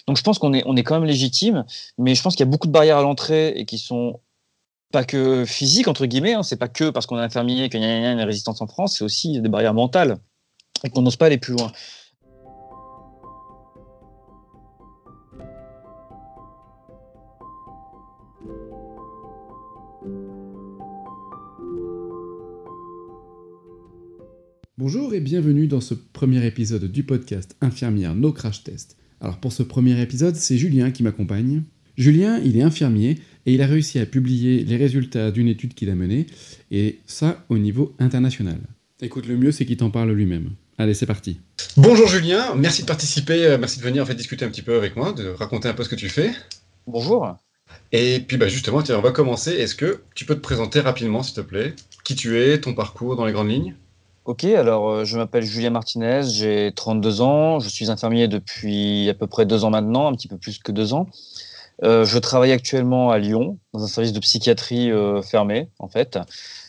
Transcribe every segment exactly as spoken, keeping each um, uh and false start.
Donc je pense qu'on est, on est quand même légitime, mais je pense qu'il y a beaucoup de barrières à l'entrée et qui sont pas que physiques, entre guillemets, hein. C'est pas que parce qu'on est infirmier qu'il y a une résistance en France, c'est aussi des barrières mentales et qu'on n'ose pas aller plus loin. Bonjour et bienvenue dans ce premier épisode du podcast Infirmière No Crash Test. Alors pour ce premier épisode, c'est Julien qui m'accompagne. Julien, il est infirmier et il a réussi à publier les résultats d'une étude qu'il a menée, et ça au niveau international. Écoute, le mieux c'est qu'il t'en parle lui-même. Allez, c'est parti. Bonjour Julien, merci de participer, merci de venir en fait discuter un petit peu avec moi, de raconter un peu ce que tu fais. Bonjour. Et puis bah, justement, tiens, on va commencer. Est-ce que tu peux te présenter rapidement, s'il te plaît, qui tu es, ton parcours dans les grandes lignes? Ok, alors euh, je m'appelle Julien Martinez, j'ai trente-deux ans, je suis infirmier depuis à peu près deux ans maintenant, un petit peu plus que deux ans. Euh, je travaille actuellement à Lyon, dans un service de psychiatrie euh, fermé, en fait.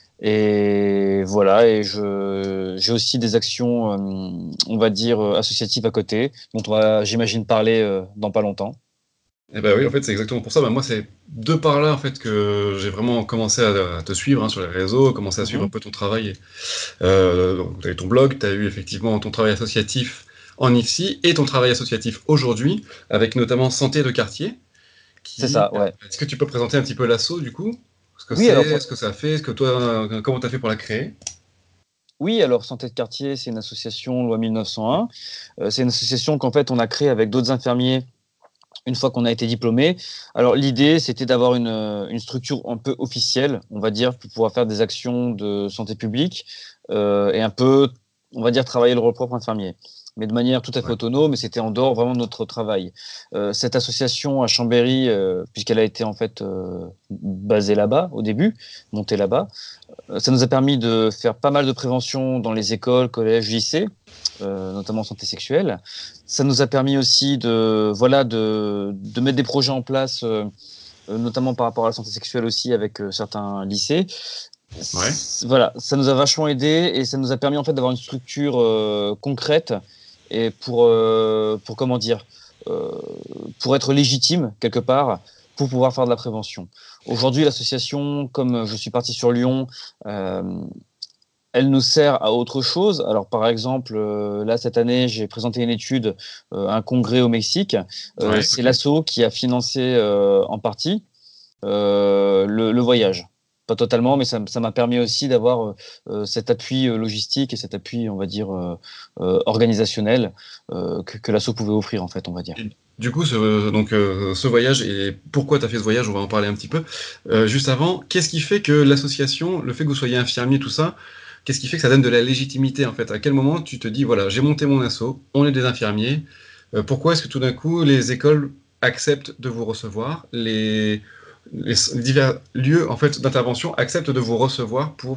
Et voilà, et je, j'ai aussi des actions, euh, on va dire, euh, associatives à côté, dont on va, j'imagine, parler euh, dans pas longtemps. Eh ben oui, en fait, c'est exactement pour ça. Bah, moi, c'est de par là en fait que j'ai vraiment commencé à, à te suivre hein, sur les réseaux, commencé à suivre un Mhm. peu ton travail. Euh, tu as eu ton blog, tu as eu effectivement ton travail associatif en I F S I et ton travail associatif aujourd'hui, avec notamment Santé de quartier. C'est Qui... ça, ouais. Est-ce que tu peux présenter un petit peu l'asso du coup? Ce que Oui, alors, c'est, ce que ça fait, ce que toi, comment tu as fait pour la créer? oui, alors Santé de quartier, c'est une association loi mille neuf cent un. Euh, c'est une association qu'en fait on a créée avec d'autres infirmiers une fois qu'on a été diplômé. Alors l'idée, c'était d'avoir une, une structure un peu officielle, on va dire, pour pouvoir faire des actions de santé publique euh, et un peu, on va dire, travailler le rôle propre infirmier, mais de manière tout à fait Ouais. autonome, et c'était en dehors vraiment de notre travail. Euh, cette association à Chambéry, euh, puisqu'elle a été en fait euh, basée là-bas au début, montée là-bas, euh, ça nous a permis de faire pas mal de prévention dans les écoles, collèges, lycées, euh, notamment santé sexuelle. Ça nous a permis aussi de, voilà, de, de mettre des projets en place, euh, notamment par rapport à la santé sexuelle aussi avec euh, certains lycées. Ouais. C- Voilà, ça nous a vachement aidé et ça nous a permis en fait d'avoir une structure euh, concrète et pour, euh, pour comment dire, euh, pour être légitime quelque part, pour pouvoir faire de la prévention. Aujourd'hui, l'association, comme je suis parti sur Lyon, euh, elle nous sert à autre chose. Alors, par exemple, euh, là, cette année, j'ai présenté une étude, euh, un congrès au Mexique. Euh, Ouais, c'est ok. l'asso qui a financé euh, en partie euh, le, le voyage. Pas totalement, mais ça ça m'a permis aussi d'avoir euh, cet appui euh, logistique et cet appui, on va dire, euh, euh, organisationnel euh, que, que l'asso pouvait offrir, en fait, on va dire. Et du coup, ce, donc, euh, ce voyage, et pourquoi tu as fait ce voyage, on va en parler un petit peu. Euh, juste avant, qu'est-ce qui fait que l'association, le fait que vous soyez infirmier, tout ça, qu'est-ce qui fait que ça donne de la légitimité en fait? À quel moment tu te dis, voilà, j'ai monté mon asso, on est des infirmiers, euh, pourquoi est-ce que tout d'un coup les écoles acceptent de vous recevoir, les, les divers lieux en fait d'intervention acceptent de vous recevoir pour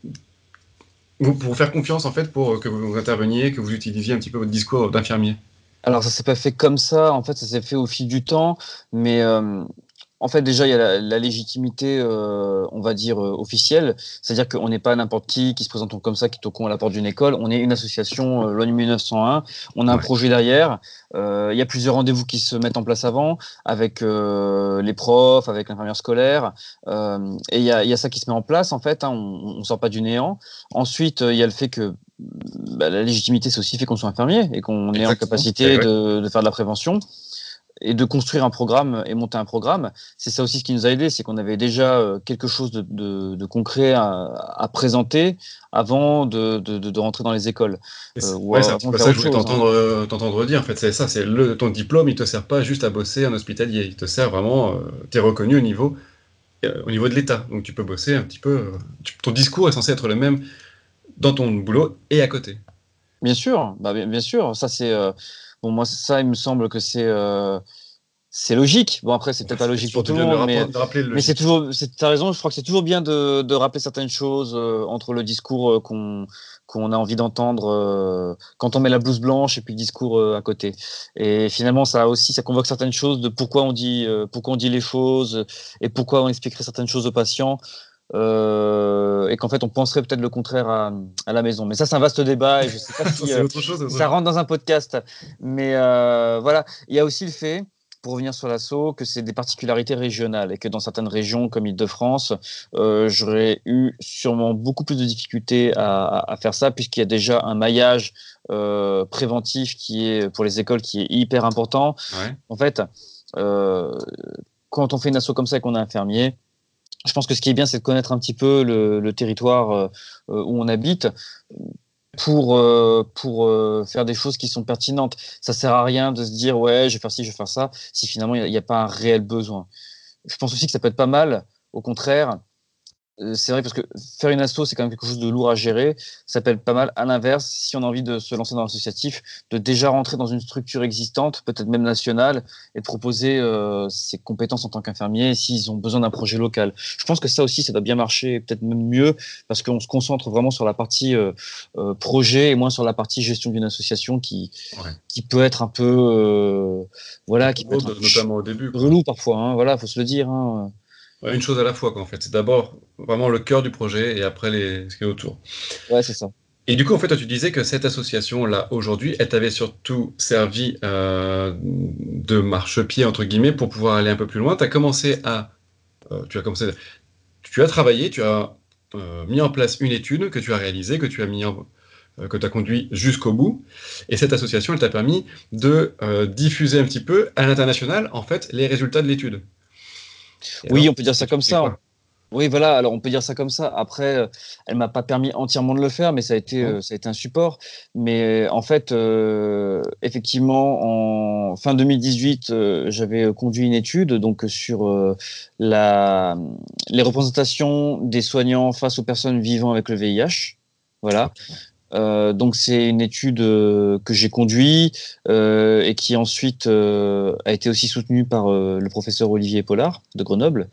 vous, pour vous faire confiance en fait pour que vous interveniez, que vous utilisiez un petit peu votre discours d'infirmier? Alors, ça s'est pas fait comme ça. En fait, ça s'est fait au fil du temps. Mais euh, en fait, déjà, il y a la, la légitimité, euh, on va dire, euh, officielle. C'est-à-dire qu'on n'est pas n'importe qui qui se présente comme ça, qui toquons à la porte d'une école. On est une association, euh, loi mille neuf cent un. On a un Ouais. projet derrière. Euh, Il y a plusieurs rendez-vous qui se mettent en place avant, avec euh, les profs, avec l'infirmière scolaire. Euh, et il y a, il y a ça qui se met en place, en fait. Hein, on ne sort pas du néant. Ensuite, euh, il y a le fait que bah, la légitimité, c'est aussi le fait qu'on soit infirmier et qu'on est en Exactement. Et capacité ouais. de, de faire de la prévention et de construire un programme et monter un programme. C'est ça aussi ce qui nous a aidé, c'est qu'on avait déjà euh, quelque chose de, de, de concret à, à présenter avant de, de, de rentrer dans les écoles, Et euh, c'est- ou Ouais, c'est un petit avant de peu faire ça que je autre voulais chose. Hein. t'entendre euh, t'entendre dire. En fait, c'est ça, c'est le ton diplôme, il te sert pas juste à bosser en hospitalier, il te sert vraiment. Euh, t'es reconnu au niveau euh, au niveau de l'État, donc tu peux bosser un petit peu. Euh, tu- ton discours est censé être le même dans ton boulot et à côté. Bien sûr, bah, bien, bien sûr, ça c'est euh, bon moi ça il me semble que c'est euh, c'est logique. Bon, après, c'est peut-être pas C'est logique pour toujours tout le bien de, le monde, rapport- mais, de rappeler le mais c'est logique. toujours, c'est, t'as raison, je crois que c'est toujours bien de, de rappeler certaines choses euh, entre le discours euh, qu'on, qu'on a envie d'entendre euh, quand on met la blouse blanche et puis le discours euh, à côté. Et finalement, ça aussi, ça convoque certaines choses de pourquoi on dit, euh, pourquoi on dit les choses et pourquoi on expliquerait certaines choses aux patients. euh, et qu'en fait on penserait peut-être le contraire à, à la maison. Mais ça, c'est un vaste débat et je ne sais pas si c'est euh, autre chose, ça rentre dans un podcast. Mais euh, voilà, il y a aussi le fait, pour revenir sur l'assaut, que c'est des particularités régionales et que dans certaines régions comme Île-de-France, euh, j'aurais eu sûrement beaucoup plus de difficultés à, à, à faire ça, puisqu'il y a déjà un maillage euh, préventif qui est pour les écoles qui est hyper important. Ouais. En fait, euh, quand on fait une asso comme ça et qu'on est infirmier, je pense que ce qui est bien, c'est de connaître un petit peu le, le territoire euh, où on habite pour, euh, pour euh, faire des choses qui sont pertinentes. Ça sert à rien de se dire « ouais, je vais faire ci, je vais faire ça », si finalement il n'y a, a pas un réel besoin. Je pense aussi que ça peut être pas mal, au contraire. C'est vrai parce que faire une asso, c'est quand même quelque chose de lourd à gérer. Ça peut être pas mal. À l'inverse, si on a envie de se lancer dans l'associatif, de déjà rentrer dans une structure existante, peut-être même nationale, et de proposer euh, ses compétences en tant qu'infirmier s'ils ont besoin d'un projet local. Je pense que ça aussi, ça doit bien marcher, peut-être même mieux, parce qu'on se concentre vraiment sur la partie euh, euh, projet et moins sur la partie gestion d'une association qui, ouais. qui peut être un peu, euh, voilà, qui peut être un notamment au début. Relou parfois, hein, voilà, faut se le dire. Hein. Ouais, une chose à la fois, quoi, en fait. C'est d'abord vraiment le cœur du projet et après les... ce qui est autour. Ouais, c'est ça. Et du coup, en fait, toi, tu disais que cette association-là, aujourd'hui, elle t'avait surtout servi euh, de marchepied, entre guillemets, pour pouvoir aller un peu plus loin. Tu as commencé à... Euh, tu as commencé... Tu as travaillé, tu as euh, mis en place une étude que tu as réalisée, que tu as mis en... euh, que tu as conduit jusqu'au bout. Et cette association, elle t'a permis de euh, diffuser un petit peu à l'international, en fait, les résultats de l'étude. Et oui, alors, on peut dire ça comme ça. Quoi. Oui, voilà, alors on peut dire ça comme ça. Après, euh, elle m'a pas permis entièrement de le faire, mais ça a été, euh, ça a été un support. Mais en fait, euh, effectivement, en fin deux mille dix-huit, euh, j'avais conduit une étude donc sur euh, la, les représentations des soignants face aux personnes vivant avec le V I H. Voilà. Euh, donc c'est une étude euh, que j'ai conduite euh, et qui ensuite euh, a été aussi soutenue par euh, le professeur Olivier Pollard de Grenoble.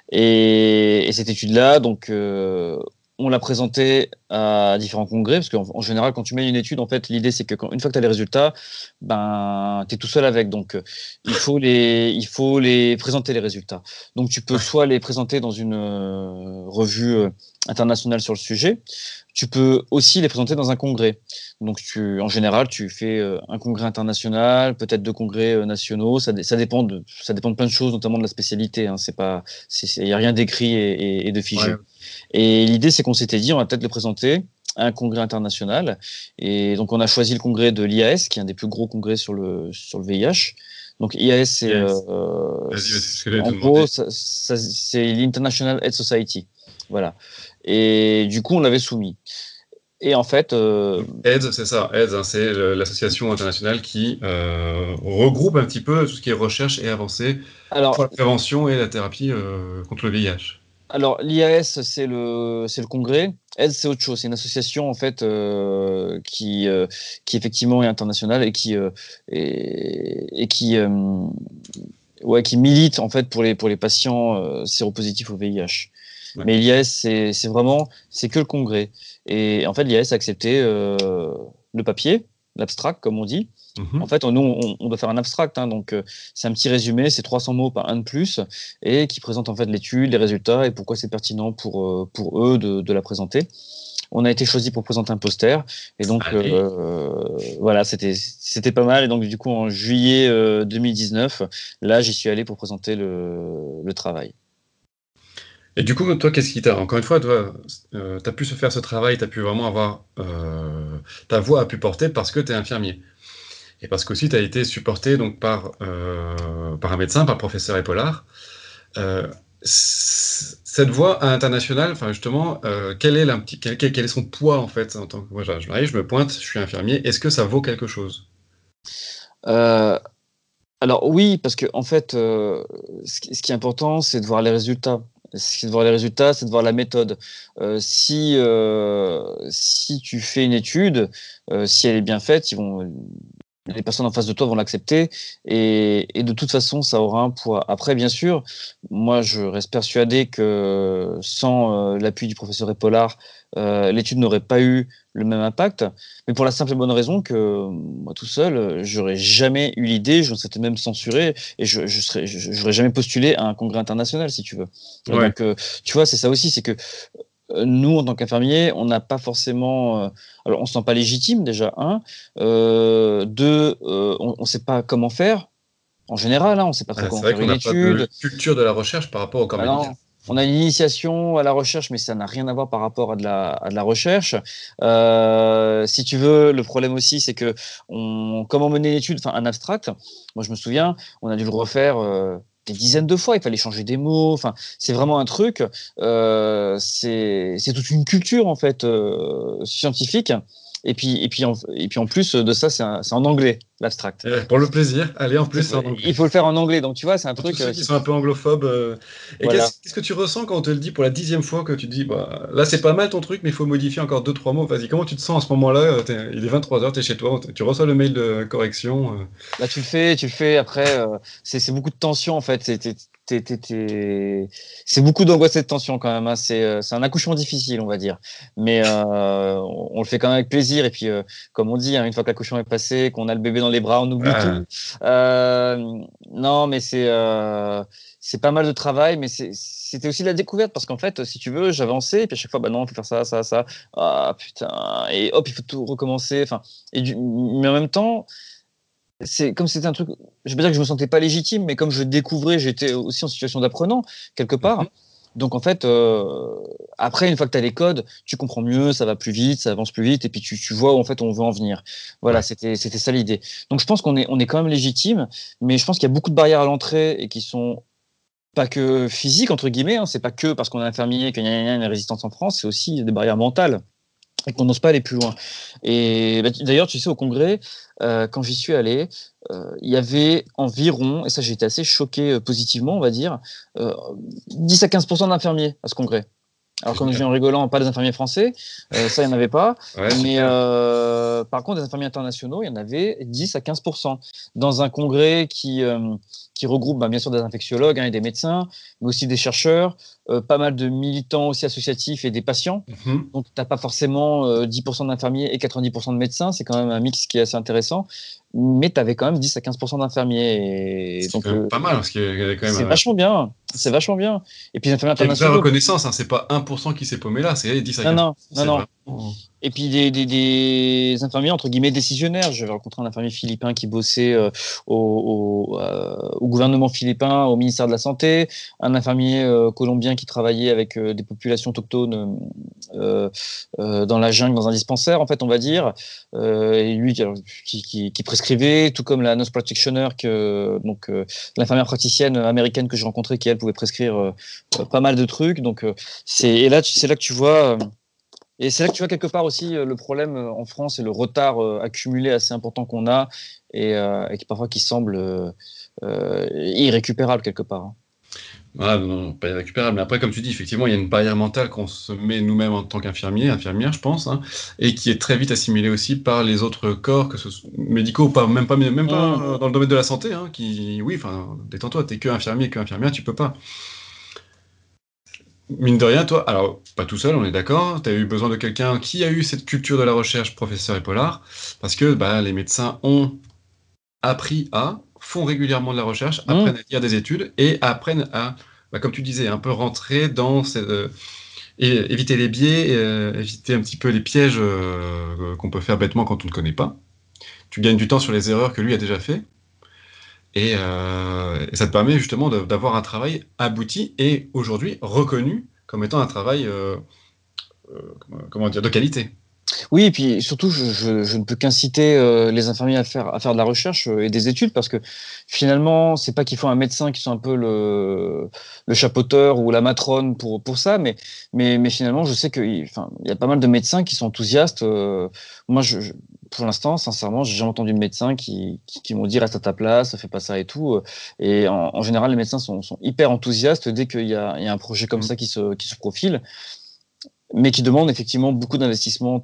Et, et cette étude-là, donc, euh, on l'a présentée à différents congrès, parce qu'en en général, quand tu mets une étude, en fait, l'idée, c'est que quand, une fois que tu as les résultats, ben, tu es tout seul avec. Donc, euh, il, faut les, il faut les présenter, les résultats. Donc, tu peux soit les présenter dans une euh, revue euh, internationale sur le sujet, tu peux aussi les présenter dans un congrès. Donc, tu, en général, tu fais euh, un congrès international, peut-être deux congrès euh, nationaux. Ça, ça, dépend de, ça dépend de plein de choses, notamment de la spécialité. Hein. C'est pas, il n'y a rien d'écrit et, et, et de figé. Ouais. Et l'idée, c'est qu'on s'était dit, on va peut-être le présenter à un congrès international. Et donc, on a choisi le congrès de l'I A S, qui est un des plus gros congrès sur le, sur le V I H. Donc, I A S, c'est, yes. euh, en gros, ça, ça, c'est l'International Health Society. Voilà. Et du coup, on l'avait soumis. Et en fait... Euh... AIDS, c'est ça. AIDS, hein, c'est l'association internationale qui euh, regroupe un petit peu tout ce qui est recherche et avancée alors, pour la prévention et la thérapie euh, contre le V I H. Alors, l'I A S, c'est le, c'est le congrès. AIDS, c'est autre chose. C'est une association, en fait, euh, qui, euh, qui effectivement est internationale et qui, euh, et, et qui, euh, ouais, qui milite, en fait, pour les, pour les patients euh, séropositifs au V I H. Ouais. Mais l'I A S, c'est, c'est vraiment, c'est que le congrès. Et en fait, l'I A S a accepté euh, le papier, l'abstract, comme on dit. Mm-hmm. En fait, nous, on, on doit faire un abstract. Hein, donc, euh, c'est un petit résumé, c'est trois cents mots, pas un de plus, et qui présente en fait l'étude, les résultats et pourquoi c'est pertinent pour, euh, pour eux de, de la présenter. On a été choisi pour présenter un poster. Et donc, euh, voilà, c'était, c'était pas mal. Et donc, du coup, en juillet euh, deux mille dix-neuf, là, j'y suis allé pour présenter le, le travail. Et du coup, toi, qu'est-ce qui t'a... Encore une fois, toi, euh, tu as pu se faire ce travail, tu as pu vraiment avoir... Euh, ta voix a pu porter parce que tu es infirmier. Et parce qu'aussi, tu as été supporté donc, par, euh, par un médecin, par le professeur Epollard. Euh, cette voix internationale, enfin justement, euh, quel, est quel, quel, quel est son poids, en fait, en tant que... Moi, je m'arrive, je me pointe, je suis infirmier. Est-ce que ça vaut quelque chose ? euh... Alors oui, parce que en fait, euh, ce, qui, ce qui est important, c'est de voir les résultats. C'est de voir les résultats, c'est de voir la méthode. Euh, si euh, si tu fais une étude, euh, si elle est bien faite, ils vont, les personnes en face de toi vont l'accepter et, et de toute façon, ça aura un poids. Après, bien sûr, moi, je reste persuadé que sans euh, l'appui du professeur Epollard, euh, l'étude n'aurait pas eu le même impact, mais pour la simple et bonne raison que moi tout seul, j'aurais jamais eu l'idée, je me serais même censuré et je, je serais, je, j'aurais jamais postulé à un congrès international, si tu veux. Ouais. Donc, euh, tu vois, c'est ça aussi, c'est que euh, nous, en tant qu'infirmiers, on n'a pas forcément. Euh, alors, on se sent pas légitime déjà. Un, euh, deux, euh, on ne sait pas comment faire. En général, hein, on ne sait pas trop Ah, c'est comment vrai faire qu'on une n'a pas de étude. culture de la recherche par rapport au corps Bah médical. non. On a une initiation à la recherche, mais ça n'a rien à voir par rapport à de la, à de la recherche. Euh, si tu veux, le problème aussi, c'est que on, comment mener une étude, enfin un abstract. Moi, je me souviens, on a dû le refaire euh, des dizaines de fois. Il fallait changer des mots. Enfin, c'est vraiment un truc. Euh, c'est, c'est toute une culture en fait euh, scientifique. Et puis, et puis, en, et puis en plus de ça, c'est, un, c'est en anglais l'abstract. Et pour le plaisir, allez, en plus, c'est en Il anglais. faut le faire en anglais. Donc tu vois, c'est un Pour truc. tous ceux euh, qui c'est- sont un peu anglophobes. euh, Et Voilà. qu'est-ce qu'est-ce que tu ressens quand on te le dit pour la dixième fois, que tu te dis, bah, là, c'est pas mal ton truc, mais il faut modifier encore deux, trois mots. Vas-y, comment tu te sens à ce moment-là? Euh, t'es- Il est vingt-trois heures, tu es chez toi, tu reçois le mail de correction. euh. Bah, tu le fais, tu le fais. Après, euh, c'est c'est beaucoup de tension en fait. C'est t'es- t'es- t'es- t'es- c'est beaucoup d'angoisse et de tension quand même. Hein. C'est euh, c'est un accouchement difficile, on va dire. Mais euh, on, on le fait quand même avec plaisir. Et puis, euh, comme on dit, hein, une fois que l'accouchement est passé, qu'on a le bébé dans les bras, on oublie Ah, tout. Euh, non, mais c'est euh, c'est pas mal de travail, mais c'est c'était aussi de la découverte parce qu'en fait, si tu veux, j'avançais et puis à chaque fois, bah non, il faut faire ça, ça, ça. Ah putain. Et hop, il faut tout recommencer. Enfin, et du, mais en même temps c'est comme c'était un truc, je vais pas dire que je me sentais pas légitime, mais comme je découvrais, j'étais aussi en situation d'apprenant quelque mhm. part. Donc en fait, euh, après une fois que tu as les codes, tu comprends mieux, ça va plus vite, ça avance plus vite, et puis tu, tu vois où en fait on veut en venir. Voilà, Ouais. c'était c'était ça l'idée. Donc je pense qu'on est on est quand même légitime, mais je pense qu'il y a beaucoup de barrières à l'entrée et qui sont pas que physiques entre guillemets. Hein, c'est pas que parce qu'on est infirmier qu'il y a une résistance en France, c'est aussi des barrières mentales et qu'on n'ose pas aller plus loin. Et bah, d'ailleurs, tu sais, au congrès, euh, quand j'y suis allé, euh, il y avait environ, et ça j'ai été assez choqué euh, positivement, on va dire, euh, dix à quinze pour cent d'infirmiers à ce congrès. Alors, C'est comme je dis génial. en rigolant, pas des infirmiers français, euh, ça, il n'y en avait pas. Ouais, Mais super. euh, par contre, des infirmiers internationaux, il y en avait dix à quinze pour cent. Dans un congrès qui, euh, qui regroupe bah, bien sûr des infectiologues hein, et des médecins, mais aussi des chercheurs, euh, pas mal de militants aussi associatifs et des patients. Mhm. Donc, tu n'as pas forcément euh, dix pour cent d'infirmiers et quatre-vingt-dix pour cent de médecins. C'est quand même un mix qui est assez intéressant. Mais tu avais quand même dix à quinze pour cent d'infirmiers. Et C'est donc, quand même euh, pas mal, parce qu'il y a quand même c'est euh, vachement bien. C'est vachement bien. Et puis, les infirmiers il y a une vraie internationaux. reconnaissance, hein. C'est pas un pour cent qui s'est paumé là, c'est dix à Non, quinze non, pour cent, non, c'est non. vraiment. Et puis des, des, des infirmiers entre guillemets décisionnaires. J'avais rencontré un infirmier philippin qui bossait euh, au, au, euh, au gouvernement philippin, au ministère de la Santé, un infirmier euh, colombien qui travaillait avec euh, des populations autochtones euh, euh, dans la jungle, dans un dispensaire, en fait, on va dire. Euh, et lui qui, alors, qui, qui, qui prescrivait, tout comme la nurse practitioner, que, donc euh, l'infirmière praticienne américaine que j'ai rencontrée, qui elle pouvait prescrire euh, pas mal de trucs. Donc euh, c'est et là, c'est là que tu vois. Euh, et c'est là que tu vois quelque part aussi euh, le problème euh, en France et le retard euh, accumulé assez important qu'on a et, euh, et qui parfois qui semble euh, euh, irrécupérable quelque part. Hein. Ah non, non, pas irrécupérable. Mais après, comme tu dis, effectivement, il y a une barrière mentale qu'on se met nous-mêmes en tant qu'infirmiers, infirmières, je pense, hein, et qui est très vite assimilée aussi par les autres corps, que ce soit médicaux ou pas, même pas, même pas Mmh. euh, dans le domaine de la santé, hein, qui, oui, enfin, détends-toi, t'es que infirmier, que infirmière, tu peux pas. Mine de rien, toi, alors, pas tout seul, on est d'accord, tu as eu besoin de quelqu'un qui a eu cette culture de la recherche, professeur Épaulard, parce que bah, les médecins ont appris à, font régulièrement de la recherche, Mmh. apprennent à lire des études et apprennent à, bah, comme tu disais, un peu rentrer dans cette, euh, et éviter les biais, euh, éviter un petit peu les pièges euh, qu'on peut faire bêtement quand on ne connaît pas. Tu gagnes du temps sur les erreurs que lui a déjà fait. Et, euh, et ça te permet justement de- d'avoir un travail abouti et aujourd'hui reconnu comme étant un travail euh, euh, comment comment dire, de qualité. Oui, et puis surtout, je, je, je ne peux qu'inciter euh, les infirmiers à faire, à faire de la recherche euh, et des études parce que finalement, c'est pas qu'il faut un médecin qui soit un peu le, le chapeauteur ou la matrone pour, pour ça, mais, mais, mais finalement, je sais qu'il enfin, il y a pas mal de médecins qui sont enthousiastes. Euh, moi, je, je- pour l'instant, sincèrement, j'ai jamais entendu de médecins qui, qui, qui m'ont dit reste à ta place, fais pas ça et tout. euh, Et en, en général, les médecins sont, sont hyper enthousiastes dès qu'il y a, il y a un projet comme Mm. ça qui se, qui se profile, mais qui demande effectivement beaucoup d'investissement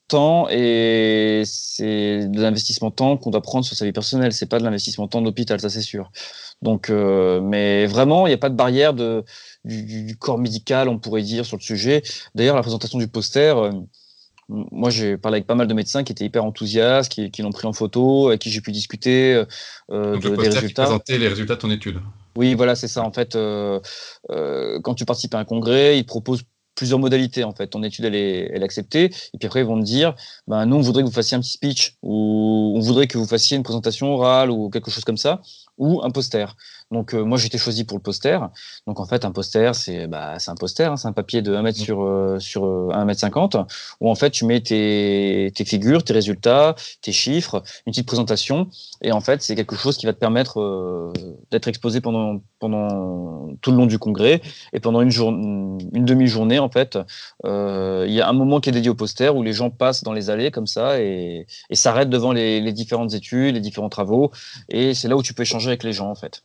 temps et c'est de l'investissement temps qu'on doit prendre sur sa vie personnelle. C'est pas de l'investissement temps d'hôpital, ça c'est sûr. Donc, euh, mais vraiment, il n'y a pas de barrière de, du, du corps médical, on pourrait dire, sur le sujet. D'ailleurs, la présentation du poster, euh, moi j'ai parlé avec pas mal de médecins qui étaient hyper enthousiastes, qui, qui l'ont pris en photo, avec qui j'ai pu discuter euh, Donc de, le des poster qui résultats. présentait les résultats de ton étude. Oui, voilà, c'est ça. En fait, euh, euh, quand tu participes à un congrès, ils te proposent plusieurs modalités. En fait, ton étude elle est, elle est acceptée, et puis après ils vont te dire, ben nous on voudrait que vous fassiez un petit speech, ou on voudrait que vous fassiez une présentation orale ou quelque chose comme ça, ou un poster. Donc euh, moi j'ai été choisi pour le poster. Donc en fait un poster c'est bah c'est un poster, hein, c'est un papier de un mètre sur euh, sur euh, un mètre cinquante où en fait tu mets tes tes figures, tes résultats, tes chiffres, une petite présentation, et en fait c'est quelque chose qui va te permettre euh, d'être exposé pendant pendant tout le long du congrès, et pendant une journée, une demi-journée en fait, euh, il y a un moment qui est dédié au poster où les gens passent dans les allées comme ça et, et s'arrêtent devant les, les différentes études, les différents travaux, et c'est là où tu peux échanger avec les gens en fait.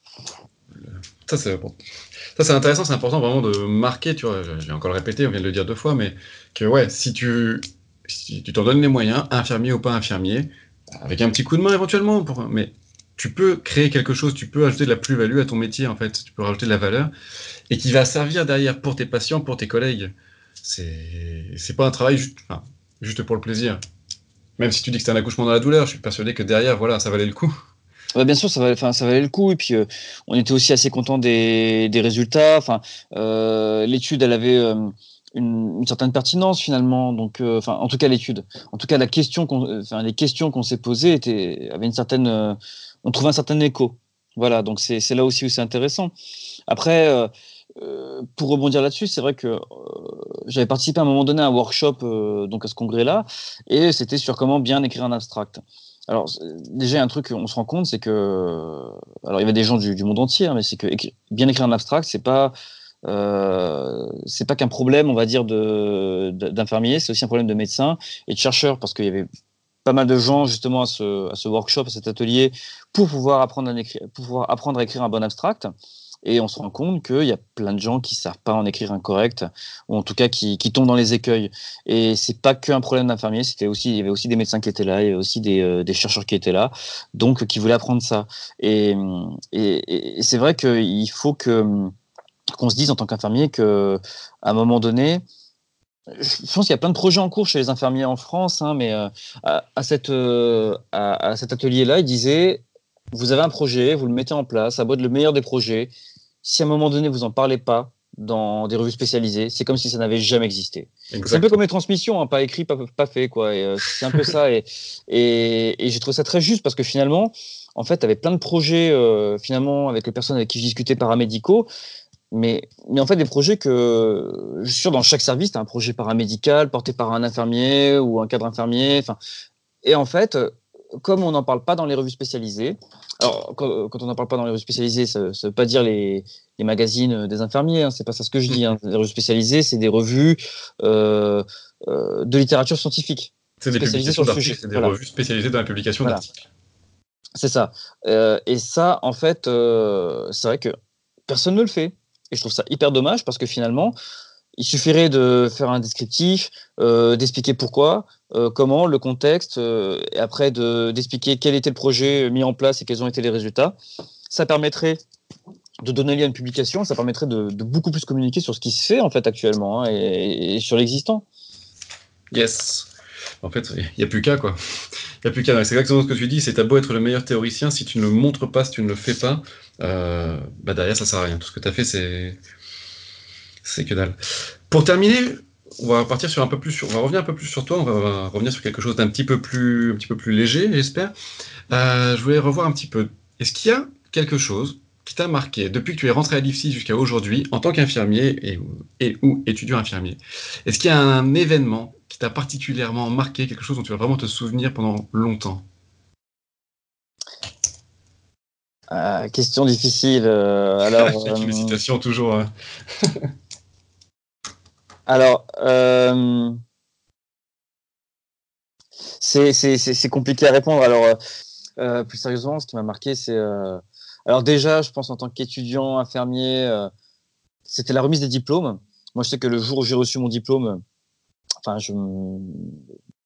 Ça, c'est bon. Ça, c'est intéressant, c'est important vraiment de marquer, tu vois, je vais encore le répéter, on vient de le dire deux fois, mais que ouais, si tu si tu t'en donnes les moyens, infirmier ou pas infirmier, avec un petit coup de main éventuellement, pour, mais tu peux créer quelque chose, tu peux ajouter de la plus-value à ton métier, en fait, tu peux rajouter de la valeur, et qui va servir derrière pour tes patients, pour tes collègues. C'est, c'est pas un travail juste, enfin, juste pour le plaisir. Même si tu dis que c'est un accouchement dans la douleur, je suis persuadé que derrière, voilà, ça valait le coup. Ouais, bien sûr, ça valait, enfin, ça valait le coup. Et puis, euh, on était aussi assez content des, des résultats. Enfin, euh, l'étude, elle avait euh, une, une certaine pertinence finalement. Donc, euh, enfin, en tout cas, l'étude. En tout cas, la question qu'on, euh, enfin, les questions qu'on s'est posées étaient, avaient une certaine, euh, on trouvait un certain écho. Voilà. Donc, c'est, c'est là aussi où c'est intéressant. Après, euh, euh, pour rebondir là-dessus, c'est vrai que euh, j'avais participé à un moment donné à un workshop, euh, donc à ce congrès-là, et c'était sur comment bien écrire un abstract. Alors, déjà, il y a un truc, on se rend compte, c'est que. Alors, il y avait des gens du, du monde entier, hein, mais c'est que écri- bien écrire un abstract, c'est pas. Euh, c'est pas qu'un problème, on va dire, de, de- d'infirmier, c'est aussi un problème de médecin et de chercheurs, parce qu'il y avait pas mal de gens, justement, à ce, à ce workshop, à cet atelier, pour pouvoir apprendre à écrire, pour pouvoir apprendre à écrire un bon abstract. Et on se rend compte qu'il y a plein de gens qui ne savent pas en écrire un correct, ou en tout cas qui, qui tombent dans les écueils. Et c'est pas qu'un problème d'infirmier, c'était aussi, il y avait aussi des médecins qui étaient là, il y avait aussi des, euh, des chercheurs qui étaient là, donc qui voulaient apprendre ça. Et, et, et c'est vrai qu'il faut que, qu'on se dise en tant qu'infirmier qu'à un moment donné, je pense qu'il y a plein de projets en cours chez les infirmiers en France, hein, mais euh, à, à, cette, euh, à, à cet atelier-là, il disait, vous avez un projet, vous le mettez en place, ça doit être le meilleur des projets. Si à un moment donné, vous n'en parlez pas dans des revues spécialisées, c'est comme si ça n'avait jamais existé. C'est un peu comme les transmissions, hein, pas écrit, pas, pas fait, quoi. Et, euh, c'est un peu ça. Et, et, et j'ai trouvé ça très juste parce que finalement, en fait, tu avais plein de projets, euh, finalement, avec les personnes avec qui je discutais, paramédicaux, mais, mais en fait, des projets que, je suis sûr, dans chaque service, tu as un projet paramédical porté par un infirmier ou un cadre infirmier. Enfin, et en fait, comme on n'en parle pas dans les revues spécialisées, alors quand, quand on n'en parle pas dans les revues spécialisées, ça ne veut pas dire les, les magazines des infirmiers, hein, c'est pas ça ce que je dis. Hein. Les revues spécialisées, c'est des revues euh, euh, de littérature scientifique. C'est des spécialisées publications sur le d'articles, sujet. c'est des Voilà. revues spécialisées dans la publication Voilà. d'articles. C'est ça. Euh, et ça, en fait, euh, c'est vrai que personne ne le fait. Et je trouve ça hyper dommage parce que finalement, il suffirait de faire un descriptif, euh, d'expliquer pourquoi, euh, comment, le contexte, euh, et après de, d'expliquer quel était le projet mis en place et quels ont été les résultats. Ça permettrait de donner lieu à une publication, ça permettrait de, de beaucoup plus communiquer sur ce qui se fait en fait actuellement, hein, et, et sur l'existant. Yes. En fait, il n'y a plus qu'à, quoi. Il n'y a plus qu'à. C'est exactement ce que tu dis, c'est t'as beau être le meilleur théoricien, si tu ne le montres pas, si tu ne le fais pas, euh, bah derrière, ça sert à rien. Tout ce que tu as fait, c'est... c'est que dalle. Pour terminer, on va partir sur un peu plus sur... On va revenir un peu plus sur toi, on va, on va revenir sur quelque chose d'un petit peu plus, un petit peu plus léger, j'espère. Euh, je voulais revoir un petit peu. Est-ce qu'il y a quelque chose qui t'a marqué depuis que tu es rentré à l'I F S I jusqu'à aujourd'hui en tant qu'infirmier et, et ou étudiant infirmier? Est-ce qu'il y a un événement qui t'a particulièrement marqué, quelque chose dont tu vas vraiment te souvenir pendant longtemps? Euh, question difficile. Euh, alors, Avec une euh, citation toujours. euh, alors euh, c'est, c'est, c'est, c'est compliqué à répondre. Alors, euh, euh, plus sérieusement, ce qui m'a marqué, c'est. Euh, alors, déjà, je pense en tant qu'étudiant, infirmier, euh, c'était la remise des diplômes. Moi, je sais que le jour où j'ai reçu mon diplôme, enfin, je,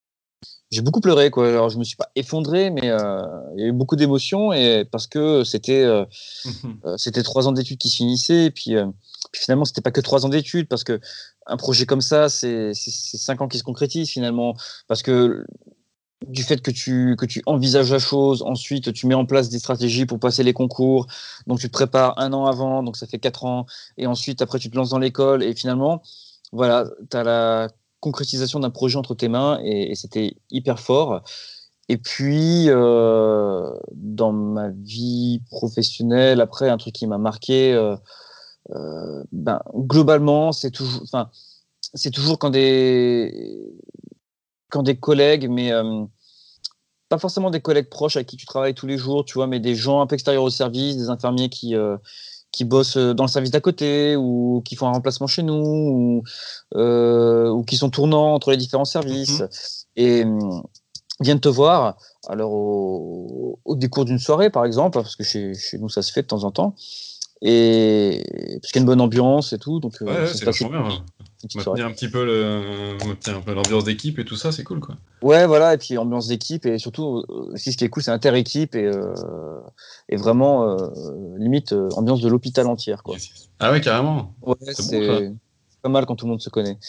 j'ai beaucoup pleuré, quoi. Alors, je me suis pas effondré, mais euh, il y a eu beaucoup d'émotions et parce que c'était euh, euh, c'était trois ans d'études qui se finissaient et puis, euh, puis finalement c'était pas que trois ans d'études parce que un projet comme ça c'est c'est c'est cinq ans qui se concrétisent finalement parce que du fait que tu que tu envisages la chose, ensuite tu mets en place des stratégies pour passer les concours, donc tu te prépares un an avant, donc ça fait quatre ans et ensuite après tu te lances dans l'école et finalement voilà, tu as la concrétisation d'un projet entre tes mains et, et c'était hyper fort. Et puis, euh, dans ma vie professionnelle, après, un truc qui m'a marqué, euh, euh, ben, globalement, c'est toujours, enfin, c'est toujours quand des, quand des collègues, mais euh, pas forcément des collègues proches avec qui tu travailles tous les jours, tu vois, mais des gens un peu extérieurs au service, des infirmiers qui, euh, qui bossent dans le service d'à côté ou qui font un remplacement chez nous ou, euh, ou qui sont tournants entre les différents services mm-hmm. et euh, viennent te voir alors au, au décours d'une soirée par exemple parce que chez, chez nous ça se fait de temps en temps et parce qu'il y a une bonne ambiance et tout donc ouais, euh, ouais, ça c'est se passe vachement bien. Maintenir un petit peu le, maintenir un peu l'ambiance d'équipe et tout ça, c'est cool quoi. Ouais, voilà, et puis ambiance d'équipe et surtout aussi ce qui est cool, c'est inter-équipe et, euh, et vraiment euh, limite euh, ambiance de l'hôpital entière quoi. Yes, yes. Ah ouais, carrément. Ouais, c'est, c'est, bon, c'est pas mal quand tout le monde se connaît.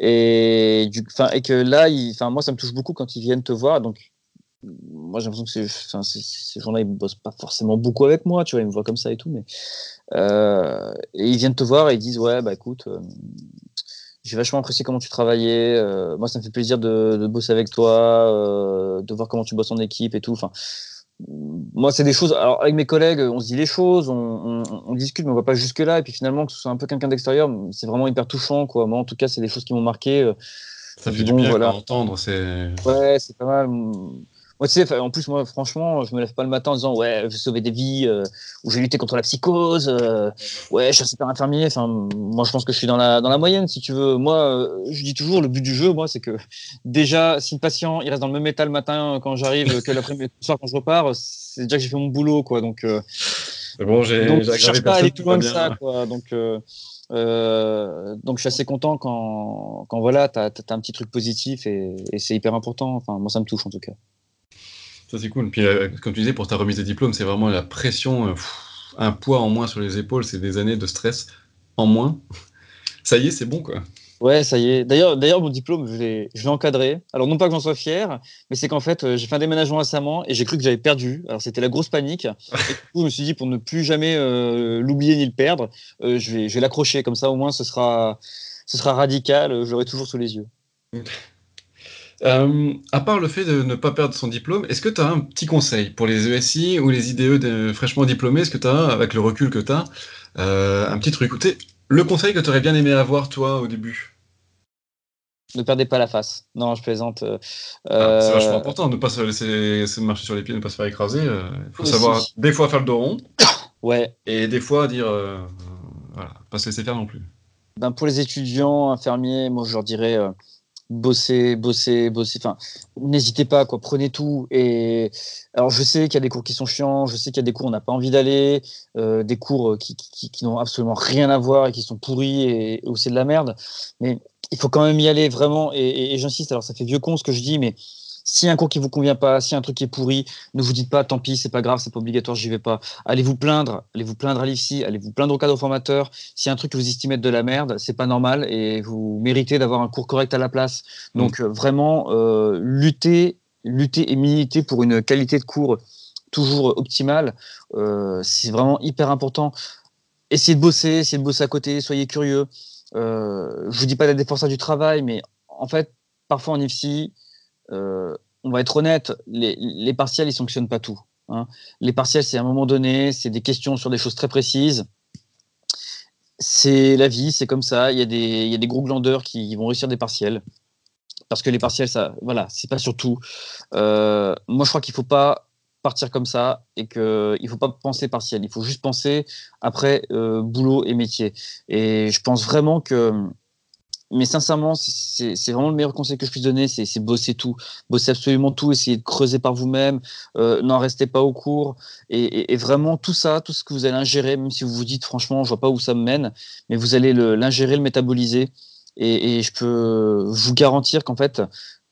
Et du, enfin, et que là, enfin moi ça me touche beaucoup quand ils viennent te voir donc. Moi, j'ai l'impression que c'est, enfin, c'est, ces gens-là, ils ne bossent pas forcément beaucoup avec moi, tu vois, ils me voient comme ça et tout, mais euh, et ils viennent te voir et ils disent ouais, bah écoute, euh, j'ai vachement apprécié comment tu travaillais, euh, moi, ça me fait plaisir de, de bosser avec toi, euh, de voir comment tu bosses en équipe et tout. Enfin, moi, c'est des choses. Alors, avec mes collègues, on se dit les choses, on, on, on discute, mais on va pas jusque là. Et puis finalement, que ce soit un peu quelqu'un d'extérieur, c'est vraiment hyper touchant, quoi. Moi, en tout cas, c'est des choses qui m'ont marqué. Ça fait du bon, bien voilà. Entendre, c'est. Ouais, c'est pas mal. Moi, tu sais, en plus, moi, franchement, je me lève pas le matin en disant ouais, j'ai sauvé des vies, euh, ou j'ai lutté contre la psychose, euh, ouais, je suis un super infirmier. Enfin, moi, je pense que je suis dans la dans la moyenne, si tu veux. Moi, euh, je dis toujours, le but du jeu, moi, c'est que déjà, si le patient il reste dans le même état le matin quand j'arrive que l'après-midi le soir quand je repars, c'est déjà que j'ai fait mon boulot, quoi. Donc, euh, c'est bon, j'ai, donc j'ai je cherche pas à aller plus loin que ça, quoi. Donc euh, Euh, donc je suis assez content quand, quand voilà, tu as un petit truc positif et, et c'est hyper important. Enfin, moi, ça me touche en tout cas. Ça, c'est cool. Puis, euh, comme tu disais, pour ta remise de diplôme, c'est vraiment la pression, euh, pff, un poids en moins sur les épaules, c'est des années de stress en moins. Ça y est, c'est bon, quoi. Ouais, ça y est. D'ailleurs, d'ailleurs mon diplôme, je l'ai, je l'ai encadré. Alors, non pas que j'en sois fier, mais c'est qu'en fait, euh, j'ai fait un déménagement récemment et j'ai cru que j'avais perdu. Alors, c'était la grosse panique. Et du coup, je me suis dit, pour ne plus jamais euh, l'oublier ni le perdre, euh, je vais, je vais l'accrocher. Comme ça, au moins, ce sera, ce sera radical. Je l'aurai toujours sous les yeux. Euh, à part le fait de ne pas perdre son diplôme, est-ce que tu as un petit conseil pour les E S I ou les I D E de, fraîchement diplômés? Est-ce que tu as, avec le recul que tu as, euh, un petit truc? Écoutez, le conseil que tu aurais bien aimé avoir, toi, au début? Ne perdez pas la face. Non, je plaisante. Euh... Ah, c'est vachement important, ne pas se laisser se marcher sur les pieds, ne pas se faire écraser. Il euh, faut aussi savoir, des fois, faire le dos rond. Ouais. Et des fois, dire, euh, voilà, pas se laisser faire non plus. Ben, pour les étudiants, infirmiers, moi, je leur dirais... Euh... Bosser, bosser, bosser. Enfin, n'hésitez pas, quoi. Prenez tout. Et alors, je sais qu'il y a des cours qui sont chiants. Je sais qu'il y a des cours où on n'a pas envie d'aller, euh, des cours qui, qui, qui n'ont absolument rien à voir et qui sont pourris et, et où c'est de la merde. Mais il faut quand même y aller vraiment. Et, et, et j'insiste. Alors, ça fait vieux con ce que je dis, mais si un cours qui vous convient pas, si un truc qui est pourri, ne vous dites pas tant pis, c'est pas grave, c'est pas obligatoire, j'y vais pas. Allez vous plaindre, allez vous plaindre à l'I F S I, allez vous plaindre au cadre formateur. Si y a un truc que vous estimez être de la merde, c'est pas normal et vous méritez d'avoir un cours correct à la place. Donc mmh. euh, vraiment euh, lutter, lutter et militer pour une qualité de cours toujours optimale, euh, c'est vraiment hyper important. Essayez de bosser, essayez de bosser à côté, soyez curieux. Euh, je vous dis pas d'être des forçats du travail, mais en fait, parfois en I F S I, Euh, on va être honnête, les, les partiels, ils sanctionnent pas tout. Hein. Les partiels, c'est à un moment donné, c'est des questions sur des choses très précises. C'est la vie, c'est comme ça. Il y a des, il y a des gros glandeurs qui vont réussir des partiels. Parce que les partiels, ça, voilà, c'est pas sur tout. Euh, moi, je crois qu'il faut pas partir comme ça et qu'il ne faut pas penser partiel. Il faut juste penser après euh, boulot et métier. Et je pense vraiment que mais sincèrement, c'est, c'est vraiment le meilleur conseil que je puisse donner, c'est, c'est bosser tout, bosser absolument tout, essayer de creuser par vous-même, euh, n'en restez pas au cours, et, et, et vraiment tout ça, tout ce que vous allez ingérer, même si vous vous dites franchement, je vois pas où ça me mène, mais vous allez le, l'ingérer, le métaboliser, et, et je peux vous garantir qu'en fait,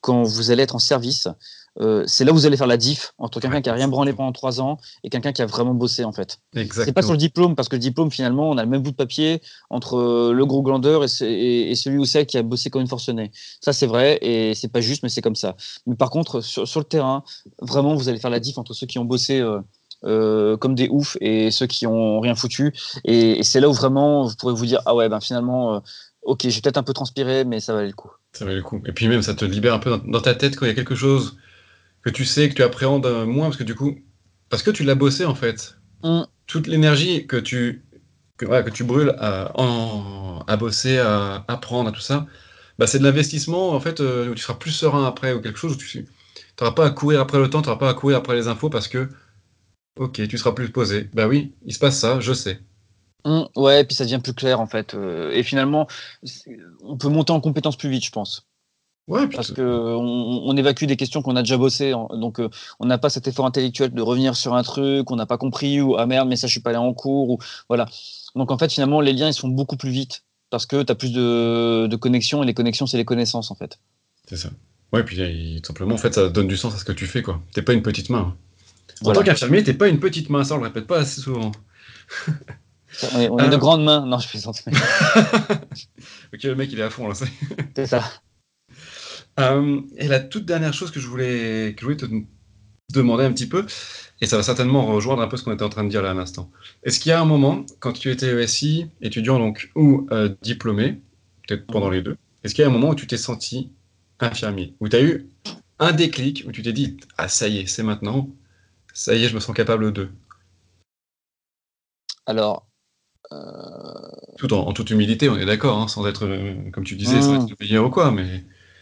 quand vous allez être en service, euh, c'est là où vous allez faire la diff entre quelqu'un qui a rien branlé pendant trois ans et quelqu'un qui a vraiment bossé en fait. Exactement. C'est pas sur le diplôme, parce que le diplôme finalement on a le même bout de papier entre euh, le gros glandeur et, et, et celui ou celle qui a bossé comme une forcenée. Ça c'est vrai et c'est pas juste, mais c'est comme ça. Mais par contre sur, sur le terrain, vraiment vous allez faire la diff entre ceux qui ont bossé euh, euh, comme des oufs et ceux qui ont rien foutu. Et, et c'est là où vraiment vous pourrez vous dire ah ouais ben finalement euh, ok j'ai peut-être un peu transpiré mais ça valait le coup. Ça valait le coup. Et puis même ça te libère un peu dans, dans ta tête quand il y a quelque chose que tu sais, que tu appréhendes moins, parce que du coup, parce que tu l'as bossé en fait. Mm. Toute l'énergie que tu, que, voilà, que tu brûles à, en, à bosser, à apprendre, à tout ça, bah, c'est de l'investissement en fait euh, où tu seras plus serein après, ou quelque chose où tu n'auras pas à courir après le temps, tu n'auras pas à courir après les infos parce que, ok, tu seras plus posé. Bah oui, il se passe ça, je sais. Mm. Ouais, et puis ça devient plus clair en fait. Euh, et finalement, on peut monter en compétence plus vite, je pense. Ouais, Parce putain. qu'on on évacue des questions qu'on a déjà bossé, donc euh, on n'a pas cet effort intellectuel de revenir sur un truc qu'on n'a pas compris, ou ah merde, mais ça je suis pas allé en cours, ou voilà. Donc en fait, finalement, les liens ils se font beaucoup plus vite parce que tu as plus de, de connexions, et les connexions, c'est les connaissances en fait. C'est ça. Ouais, puis il- tout simplement, en fait, ça donne du sens à ce que tu fais, quoi. T'es pas une petite main. En tant Voilà. qu'infirmier, t'es pas une petite main, ça on le répète pas assez souvent. Ça, on est, on est de Euh, grandes mains. Non, je plaisante. ok, le mec il est à fond là. c'est- C'est ça. Euh, et la toute dernière chose que je voulais, que je voulais te demander un petit peu, et ça va certainement rejoindre un peu ce qu'on était en train de dire là à l'instant. Est-ce qu'il y a un moment, quand tu étais E S I, étudiant donc, ou euh, diplômé, peut-être pendant Mhm. les deux, est-ce qu'il y a un moment où tu t'es senti infirmier, où tu as eu un déclic, où tu t'es dit, ah ça y est, c'est maintenant, ça y est, je me sens capable de. Alors, euh, Tout en, en toute humilité, on est d'accord, hein, sans être, euh, comme tu disais, sans être hmm, le meilleur ou quoi, mais.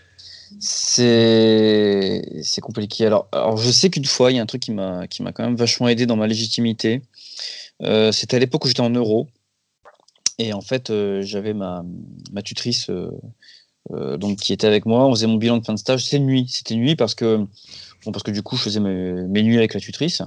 c'est c'est compliqué. Alors, alors, je sais qu'une fois, il y a un truc qui m'a qui m'a quand même vachement aidé dans ma légitimité. Euh, c'était à l'époque où j'étais en euro. Et en fait, euh, j'avais ma, ma tutrice euh, euh, donc, qui était avec moi. On faisait mon bilan de fin de stage. C'était nuit. C'était nuit parce que, bon, parce que du coup, je faisais mes, mes nuits avec la tutrice.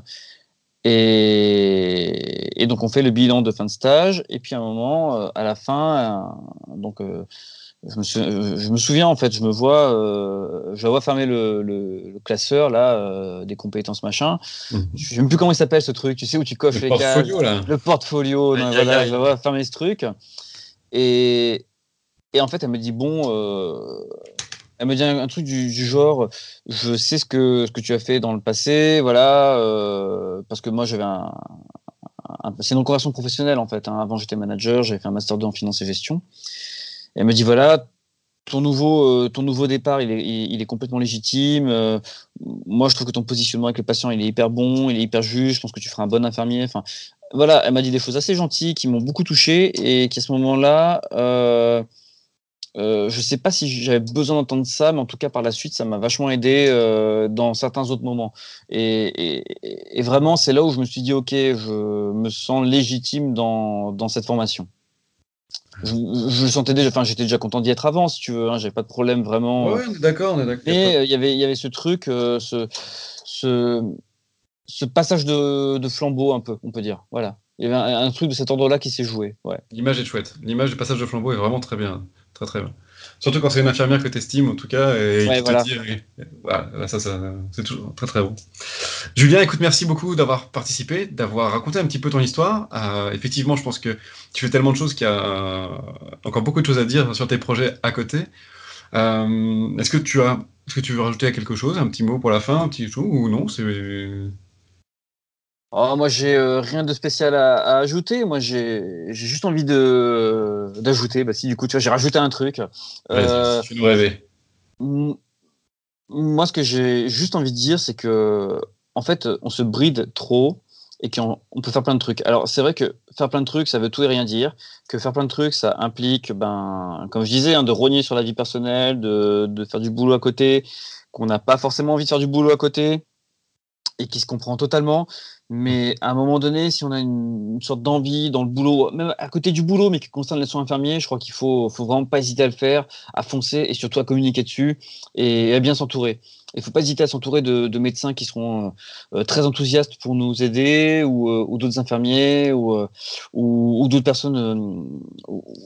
Et, et donc, on fait le bilan de fin de stage. Et puis, à un moment, euh, à la fin, euh, donc, euh, je, me sou- euh, je me souviens, en fait, je me vois, euh, je la vois fermer le, le- le classeur, là, euh, des compétences, machin. Mhm. Je sais même plus comment il s'appelle, ce truc, tu sais, où tu coches Le les cases. portfolio, là. Le portfolio. Aïe, Non, aïe, voilà, je la aïe. vois fermer ce truc. Et, et en fait, elle me dit, bon, euh, elle me dit un, un truc du, du genre, je sais ce que, ce que tu as fait dans le passé, voilà, euh, parce que moi, j'avais un, un- c'est une reconversion professionnelle, en fait, hein. Avant, j'étais manager, j'avais fait un master deux en finance et gestion. Et elle me dit, voilà, ton nouveau, euh, ton nouveau départ, il est, il, il est complètement légitime. Euh, moi, je trouve que ton positionnement avec le patient, il est hyper bon, il est hyper juste. Je pense que tu feras un bon infirmier. Enfin, voilà, elle m'a dit des choses assez gentilles qui m'ont beaucoup touché et qui, à ce moment-là, euh, euh, je sais pas si j'avais besoin d'entendre ça, mais en tout cas, par la suite, ça m'a vachement aidé euh, dans certains autres moments. Et, et, et vraiment, c'est là où je me suis dit, OK, je me sens légitime dans, dans cette formation. Je, je le sentais déjà, enfin, j'étais déjà content d'y être avant, si tu veux, hein, j'avais pas de problème vraiment. Ouais, euh, on est d'accord, on est d'accord. Y a pas- mais euh, il y avait, il y avait ce truc, euh, ce, ce, ce passage de, de flambeau un peu, on peut dire. Voilà. Il y avait un, un truc de cet ordre-là qui s'est joué. Ouais. L'image est chouette. L'image du passage de flambeau est vraiment très bien. Très très bien. Surtout quand c'est une infirmière que tu estimes, en tout cas, et Ouais, qui te voilà. dit, euh, voilà, là, ça, ça, c'est toujours très très bon. Julien, écoute, merci beaucoup d'avoir participé, d'avoir raconté un petit peu ton histoire. Euh, effectivement, je pense que tu fais tellement de choses qu'il y a euh, encore beaucoup de choses à dire sur tes projets à côté. Euh, est-ce que tu as, est-ce que tu veux rajouter quelque chose, un petit mot pour la fin, un petit tout, ou non, c'est... Oh, moi, j'ai euh, rien de spécial à, à ajouter. Moi, j'ai j'ai juste envie de d'ajouter. Bah, si, du coup, tu vois, j'ai rajouté un truc. Vas-y, Euh, fais-nous rêver. m- Moi, ce que j'ai juste envie de dire, c'est que, en fait, on se bride trop et qu'on on peut faire plein de trucs. Alors, c'est vrai que faire plein de trucs, ça veut tout et rien dire. Que faire plein de trucs, ça implique, ben, comme je disais, hein, de rogner sur la vie personnelle, de, de faire du boulot à côté, qu'on n'a pas forcément envie de faire du boulot à côté et qui se comprend totalement. Mais à un moment donné, si on a une, une sorte d'envie dans le boulot, même à côté du boulot, mais qui concerne les soins infirmiers, je crois qu'il faut, faut vraiment pas hésiter à le faire, à foncer et surtout à communiquer dessus et à bien s'entourer. Il faut pas hésiter à s'entourer de, de médecins qui seront euh, très enthousiastes pour nous aider ou, euh, ou d'autres infirmiers ou, euh, ou, ou d'autres personnes euh, ou,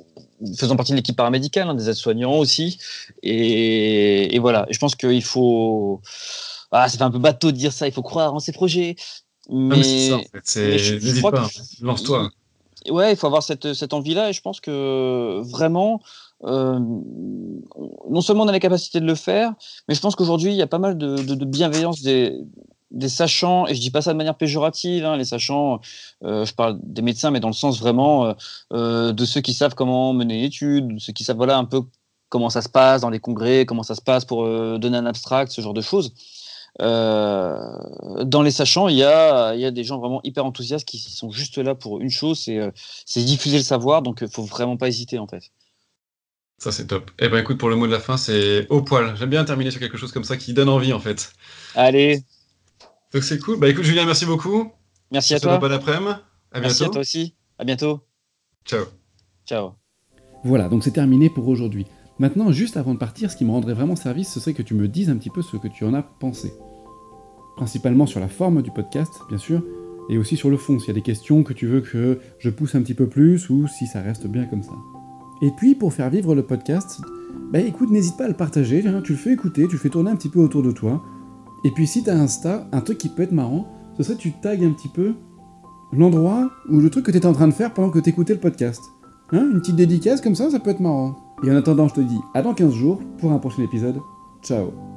faisant partie de l'équipe paramédicale, hein, des aides-soignants aussi. Et, et voilà, et je pense qu'il faut... Ah, ça fait un peu bateau de dire ça, il faut croire en ces projets. Mais, mais c'est ça, en fait. C'est... je, je N'hésite crois pas, que... lance-toi. Ouais, il faut avoir cette, cette envie-là, et je pense que vraiment, euh, non seulement on a la capacité de le faire, mais je pense qu'aujourd'hui, il y a pas mal de, de, de bienveillance des, des sachants, et je dis pas ça de manière péjorative, hein, les sachants, euh, je parle des médecins, mais dans le sens vraiment euh, euh, de ceux qui savent comment mener une étude, de ceux qui savent voilà, un peu comment ça se passe dans les congrès, comment ça se passe pour euh, donner un abstract, ce genre de choses. Euh, dans les sachants, il y a, il y a des gens vraiment hyper enthousiastes qui sont juste là pour une chose, c'est, euh, c'est diffuser le savoir, donc il faut vraiment pas hésiter en fait. Ça, c'est top. Eh ben, écoute, pour le mot de la fin, c'est au poil. J'aime bien terminer sur quelque chose comme ça qui donne envie, en fait. Allez. Donc, c'est cool. Bah, écoute, Julien, merci beaucoup. Merci Je à te souhaite un toi. bon après-midi. À Merci bientôt. à toi aussi. À bientôt. Ciao. Ciao. Voilà, donc c'est terminé pour aujourd'hui. Maintenant, juste avant de partir, ce qui me rendrait vraiment service, ce serait que tu me dises un petit peu ce que tu en as pensé. Principalement sur la forme du podcast, bien sûr, et aussi sur le fond, s'il y a des questions que tu veux que je pousse un petit peu plus, ou si ça reste bien comme ça. Et puis, pour faire vivre le podcast, bah écoute, n'hésite pas à le partager, hein, tu le fais écouter, tu le fais tourner un petit peu autour de toi. Et puis si t'as Insta, un truc qui peut être marrant, ce serait que tu tagues un petit peu l'endroit ou le truc que t'étais en train de faire pendant que t'écoutais le podcast. Hein, une petite dédicace comme ça, ça peut être marrant. Et en attendant, je te dis à dans quinze jours pour un prochain épisode. Ciao.